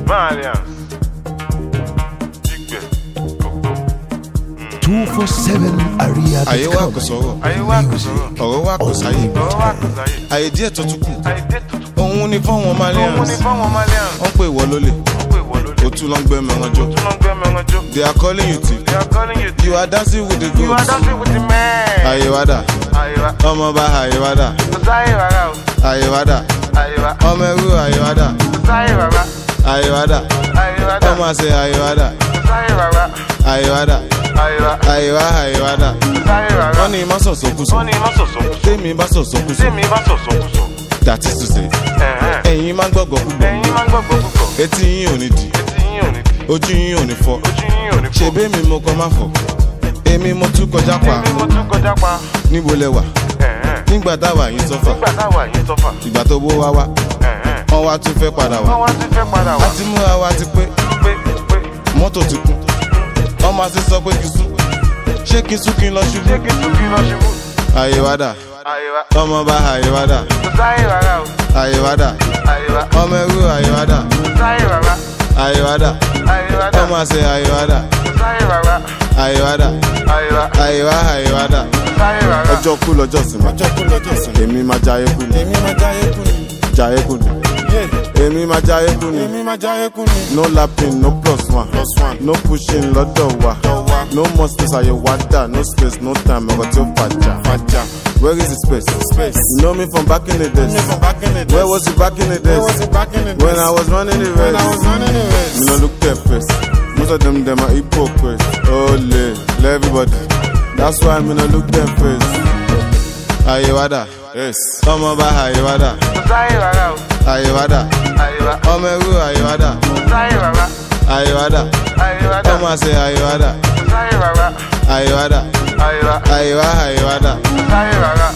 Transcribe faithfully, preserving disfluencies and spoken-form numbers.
two four seven area. Ayé wa kò sọ̀rọ̀, ọ̀rọ̀ wa kò sáyé. Ayé díẹ̀ tó tún kù, òun ni fọ́wọ́n Malians. Wọ́n pè wọ́ lólè, ó tún lọ ń gbé mẹ́wọ́n jó. They are calling you thief, you are dancing with the ghost. Ayé wa dà, ọmọ bá ayé wa dà. Ayé wa dà, ọmọ ẹrú ayé wa dà. Ayé wa dà, ọmọ àṣẹ ayé wa dà. Ayé wa dà. Ayé wa ayé wa dà. Wọ́n ní má sọ̀sọ̀kúsọ, tèmi bá sọ̀sọ̀kúsọ. That is to say, ẹ̀yin máa ń gbọ́gbọ́ púpọ̀, etí yín ò ní di, ojú yín ò ní fọ́. Ṣebí mi mo kọ́ máa fọ̀, èmi mo tún kọjá pa. Níbo lẹ wà? Nígbà táwa yín sọ́fà, ìgbà tó bó wá wá, wọ́n wá tún fẹ́ padà wá. A ti múra wa ti pé, mọ́tò ti kún. Ọmọ àti sọ pé kí sún, ṣé kí sún kí n lọ ṣubú. Ayé wa dà, ọmọ bá ayé wa dà. Ayé wa dà, ọmọ ẹrú ayé wa dà. Ayé wa dà, ọmọ àṣẹ ayé wa dà. Ayé wa dà, ayé wa ayé wa dà. Ọjọ́ kú lọ́jọ́ sinmi, èmi máa jayé kú ni. Jayé kú ni. Èmi máa jayé kú ni. No lapping, no plus one, no pushing lọ́dọ̀ wa. No more space, ayé wa dà. No space, no time, ọkọ̀ tí ó fàjà. Where is the space? Space. You know me from back in the days. Where was you back in the days? When I was running the race. When I was running the race. Me no look their face. Most of them, them are hypocrites. Oh, le, le everybody. That's why me no look their face. Ayé wa dà. Yes. Ọmọ bá ayé wa dà. Ayé wa dà. Ọmọ ẹrú ayé wa dà. Ayé wa dà. Ọmọ àṣẹ ayé wa dà. Ayé wa dà. Ayé wa ayé wa dà.